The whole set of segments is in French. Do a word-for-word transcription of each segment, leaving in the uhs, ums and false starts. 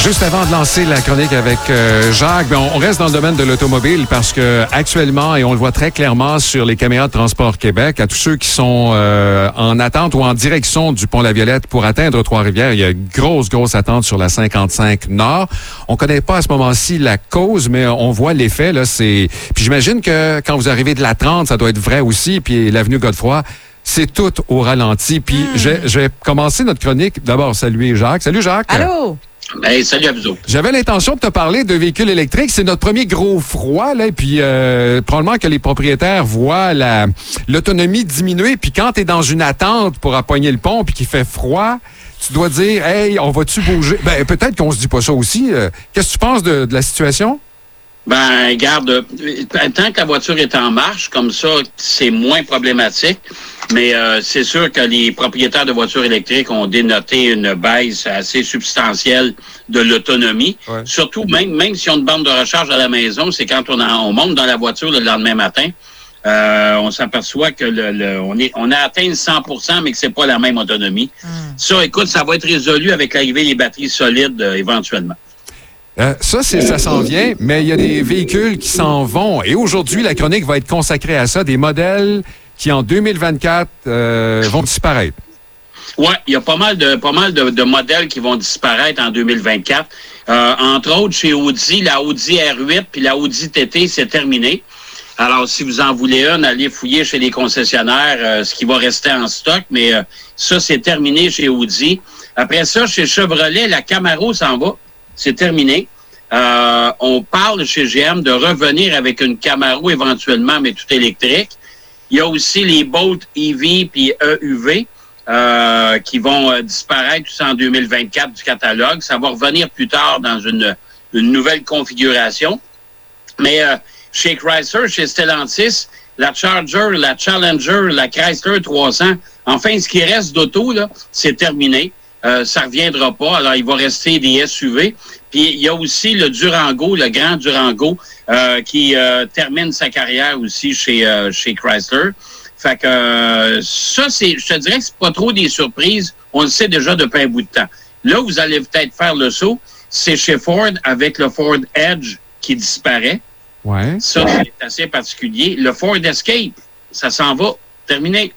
Juste avant de lancer la chronique avec euh, Jacques, ben, on reste dans le domaine de l'automobile parce que actuellement, et on le voit très clairement sur les caméras de Transport Québec, à tous ceux qui sont euh, en attente ou en direction du pont La Violette pour atteindre Trois-Rivières, il y a une grosse, grosse attente sur la cinquante-cinq Nord. On connaît pas à ce moment-ci la cause, mais on voit l'effet. Là, c'est... Puis j'imagine que quand vous arrivez de la trente, ça doit être vrai aussi, puis l'avenue Godefroy, c'est tout au ralenti. Puis mmh. je, je vais commencer notre chronique. D'abord, saluer Jacques. Salut Jacques. Allô? Hey, salut à vous autres. J'avais l'intention de te parler de véhicules électriques. C'est notre premier gros froid, là. Et puis, euh, probablement que les propriétaires voient la, l'autonomie diminuer. Puis, quand tu es dans une attente pour appoigner le pont puis qu'il fait froid, tu dois dire, hey, on va-tu bouger? Ben, peut-être qu'on se dit pas ça aussi. Euh, qu'est-ce que tu penses de, de la situation? Ben, regarde, tant que la voiture est en marche, comme ça, c'est moins problématique. Mais euh, c'est sûr que les propriétaires de voitures électriques ont dénoté une baisse assez substantielle de l'autonomie. Ouais. Surtout, même, même si on a une borne de recharge à la maison, c'est quand on, a, on monte dans la voiture le lendemain matin, euh, on s'aperçoit que le, le, on, est, on a atteint le cent pour cent, mais que c'est pas la même autonomie. Mm. Ça, écoute, ça va être résolu avec l'arrivée des batteries solides euh, éventuellement. Euh, ça, c'est, ça s'en vient, mais il y a des véhicules qui s'en vont. Et aujourd'hui, la chronique va être consacrée à ça, des modèles qui, en deux mille vingt-quatre, euh, vont disparaître. Oui, il y a pas mal de pas mal de, de modèles qui vont disparaître en deux mille vingt-quatre. Euh, entre autres, chez Audi, la Audi R huit puis la Audi T T, c'est terminé. Alors, si vous en voulez une, allez fouiller chez les concessionnaires euh, ce qui va rester en stock, mais euh, ça, c'est terminé chez Audi. Après ça, chez Chevrolet, la Camaro s'en va. C'est terminé. Euh, on parle chez G M de revenir avec une Camaro éventuellement, mais tout électrique. Il y a aussi les Bolt E V puis E U V euh, qui vont euh, disparaître tout ça en deux mille vingt-quatre du catalogue. Ça va revenir plus tard dans une, une nouvelle configuration. Mais euh, chez Chrysler, chez Stellantis, la Charger, la Challenger, la Chrysler trois cents, enfin, ce qui reste d'auto, là, c'est terminé. Euh, ça reviendra pas. Alors, il va rester des S U V. Puis, il y a aussi le Durango, le grand Durango, euh, qui euh, termine sa carrière aussi chez, euh, chez Chrysler. Fait que euh, ça, c'est, je te dirais que c'est pas trop des surprises. On le sait déjà depuis un bout de temps. Là où vous allez peut-être faire le saut, c'est chez Ford avec le Ford Edge qui disparaît. Ouais. Ça, c'est assez particulier. Le Ford Escape, ça s'en va. Terminé.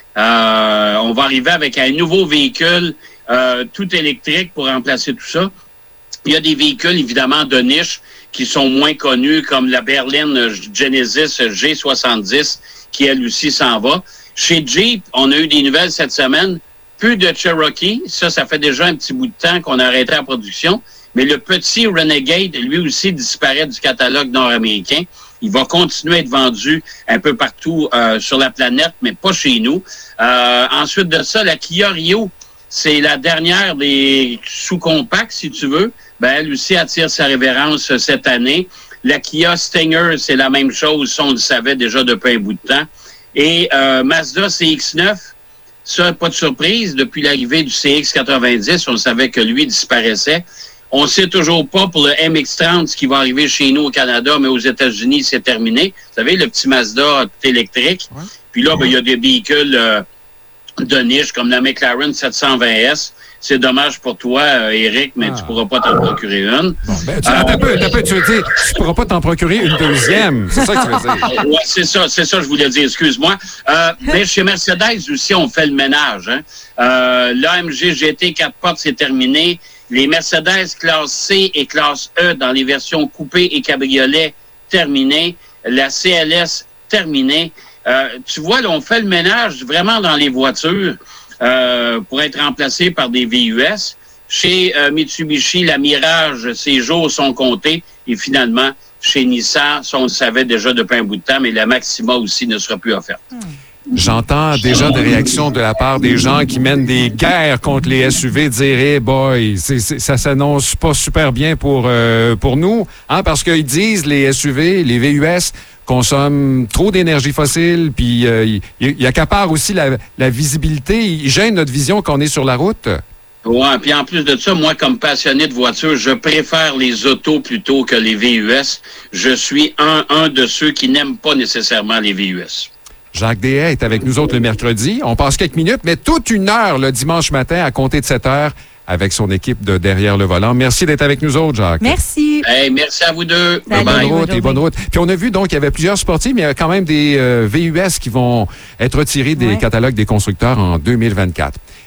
Euh, on va arriver avec un nouveau véhicule Euh, tout électrique pour remplacer tout ça. Il y a des véhicules, évidemment, de niche qui sont moins connus, comme la berline Genesis G soixante-dix, qui, elle aussi, s'en va. Chez Jeep, on a eu des nouvelles cette semaine. Plus de Cherokee. Ça, ça fait déjà un petit bout de temps qu'on a arrêté la production. Mais le petit Renegade, lui aussi, disparaît du catalogue nord-américain. Il va continuer à être vendu un peu partout euh, sur la planète, mais pas chez nous. Euh, ensuite de ça, la Kia Rio, c'est la dernière des sous-compacts, si tu veux. Ben, elle aussi attire sa révérence cette année. La Kia Stinger, c'est la même chose. Ça, on le savait déjà depuis un bout de temps. Et euh, Mazda C X neuf, ça, pas de surprise. Depuis l'arrivée du C X quatre-vingt-dix, on savait que lui disparaissait. On ne sait toujours pas pour le M X trente ce qui va arriver chez nous au Canada, mais aux États-Unis, c'est terminé. Vous savez, le petit Mazda électrique. Ouais. Puis là, ben, il y a des véhicules euh, de niche, comme la McLaren sept cent vingt S. C'est dommage pour toi, euh, Éric, mais ah. tu ne pourras pas t'en procurer une. Bon, ben, tu, euh, attends un peu, attends un peu, tu veux dire, tu ne pourras pas t'en procurer une deuxième. C'est ça que tu veux dire. Oui, c'est ça, c'est ça que je voulais dire, excuse-moi. Euh, mais chez Mercedes aussi, on fait le ménage. Hein. Euh, L'A M G G T quatre portes, c'est terminé. Les Mercedes classe C et classe E dans les versions coupées et cabriolet, terminé. La C L S, terminée. Euh, tu vois, là, on fait le ménage vraiment dans les voitures euh, pour être remplacé par des V U S. Chez euh, Mitsubishi, la Mirage, ses jours sont comptés. Et finalement, chez Nissan, ça, on le savait déjà depuis un bout de temps, mais la Maxima aussi ne sera plus offerte. Hmm. J'entends déjà des réactions de la part des gens qui mènent des guerres contre les S U V, dire hey boy, c'est, c'est, ça s'annonce pas super bien pour, euh, pour nous, hein, parce qu'ils disent les S U V, les V U S consomment trop d'énergie fossile, puis euh, ils, ils accaparent aussi la, la visibilité, ils gênent notre vision quand on est sur la route. Oui, puis en plus de ça, moi, comme passionné de voiture, je préfère les autos plutôt que les V U S. Je suis un, un de ceux qui n'aiment pas nécessairement les V U S. Jacques Deshaies est avec nous autres le mercredi. On passe quelques minutes, mais toute une heure le dimanche matin à compter de sept heures avec son équipe de derrière le volant. Merci d'être avec nous autres, Jacques. Merci. Hey, merci à vous deux. Salut. Bonne Bye-bye. route et bonne route. Puis on a vu donc qu'il y avait plusieurs sportifs, mais il y a quand même des euh, V U S qui vont être retirés des Ouais. catalogues des constructeurs en deux mille vingt-quatre.